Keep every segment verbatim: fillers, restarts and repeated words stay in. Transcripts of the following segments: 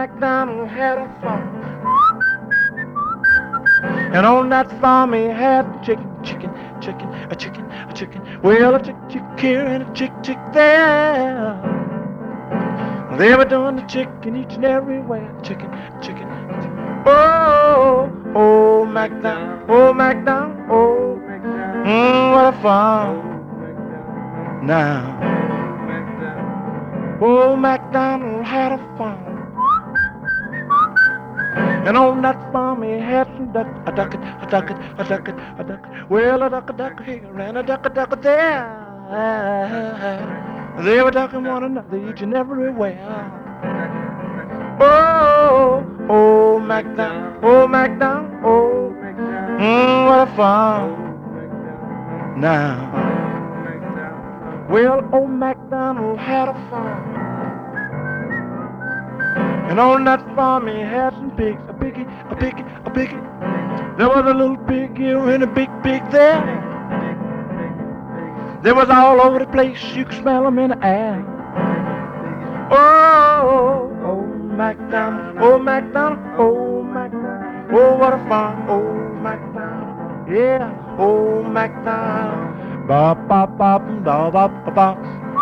MacDonald had a farm. And on that farm he had chicken, chicken, chicken, a chicken, a chicken. Well, a chick, chick here and a chick, chick there. They were doing the chicken each and everywhere. Chicken, chicken. Oh, oh, MacDonald, oh, MacDonald, oh, mm, what a farm. Now, oh, MacDonald had a farm. And on that farm he had some duck, a duck, a duck, a duck, a duck. Well, a duck, a duck here and a duck, a duck there. They were ducking one another each and everywhere. Oh, oh, MacDonald, oh, MacDonald, oh, mm, what a farm. Now, well, old MacDonald had a farm. And on that farm he had some pigs, a piggy, a piggy, a piggy. There was a little pig here and a big pig there. They was all over the place, you could smell them in the air. Oh, oh, MacDonald, oh, MacDonald, oh, MacDonald, oh, what a farm, oh, MacDonald, yeah, oh, MacDonald. Ba ba ba ba ba ba ba.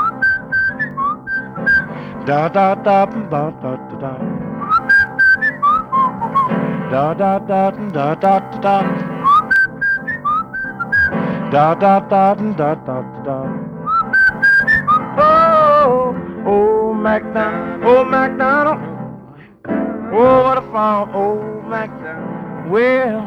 Da da da da da da da. Da da da da da da. Da da da da da da. Oh, oh, MacDonald, oh, MacDonald. Oh, what a farm, oh, MacDonald. Well,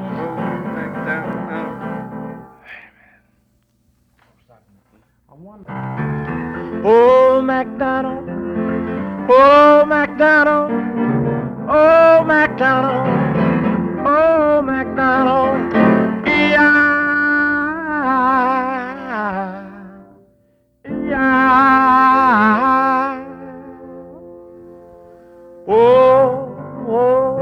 oh, MacDonald, oh, MacDonald, oh, MacDonald, oh, MacDonald, yeah, yeah, oh, oh.